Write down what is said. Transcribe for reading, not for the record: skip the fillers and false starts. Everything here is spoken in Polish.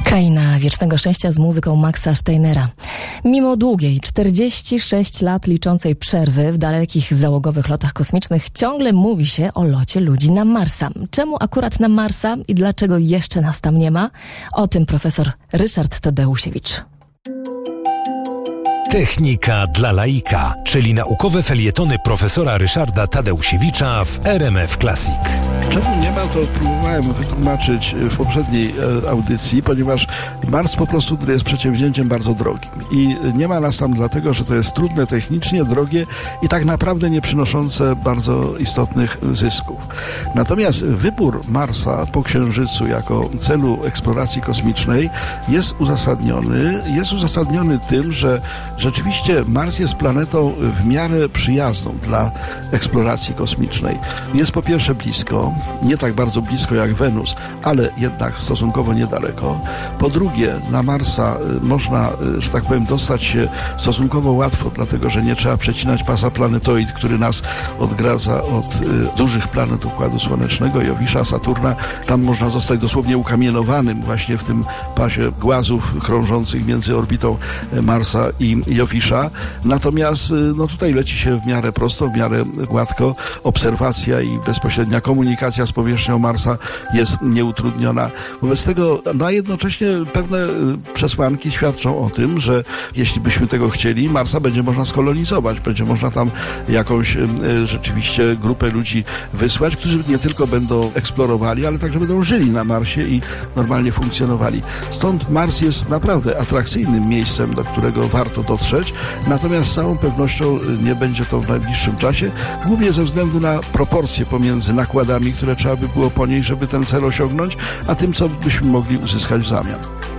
Kraina Wiecznego Szczęścia z muzyką Maxa Steinera. Mimo długiej, 46 lat liczącej przerwy w dalekich załogowych lotach kosmicznych ciągle mówi się o locie ludzi na Marsa. Czemu akurat na Marsa i dlaczego jeszcze nas tam nie ma? O tym profesor Ryszard Tadeusiewicz. Technika dla laika, czyli naukowe felietony profesora Ryszarda Tadeusiewicza w RMF Classic. Czemu nie ma, to próbowałem wytłumaczyć w poprzedniej audycji, ponieważ Mars po prostu jest przedsięwzięciem bardzo drogim i nie ma nas tam dlatego, że to jest trudne technicznie, drogie i tak naprawdę nie przynoszące bardzo istotnych zysków. Natomiast wybór Marsa po Księżycu jako celu eksploracji kosmicznej jest uzasadniony tym, że rzeczywiście Mars jest planetą w miarę przyjazną dla eksploracji kosmicznej. Jest po pierwsze blisko, nie tak bardzo blisko jak Wenus, ale jednak stosunkowo niedaleko. Po drugie, na Marsa można, że tak powiem, dostać się stosunkowo łatwo, dlatego że nie trzeba przecinać pasa planetoid, który nas odgradza od dużych planet Układu Słonecznego, Jowisza, Saturna. Tam można zostać dosłownie ukamienowanym właśnie w tym pasie głazów krążących między orbitą Marsa i Jowisza. Natomiast tutaj leci się w miarę prosto, w miarę gładko. Obserwacja i bezpośrednia komunikacja z powierzchnią Marsa jest nieutrudniona. Wobec tego, a jednocześnie pewne przesłanki świadczą o tym, że jeśli byśmy tego chcieli, Marsa będzie można skolonizować, będzie można tam jakąś rzeczywiście grupę ludzi wysłać, którzy nie tylko będą eksplorowali, ale także będą żyli na Marsie i normalnie funkcjonowali. Stąd Mars jest naprawdę atrakcyjnym miejscem, do którego warto dotrzeć, natomiast z całą pewnością nie będzie to w najbliższym czasie, głównie ze względu na proporcje pomiędzy nakładami, które trzeba by było ponieść, żeby ten cel osiągnąć, a tym, co byśmy mogli uzyskać w zamian.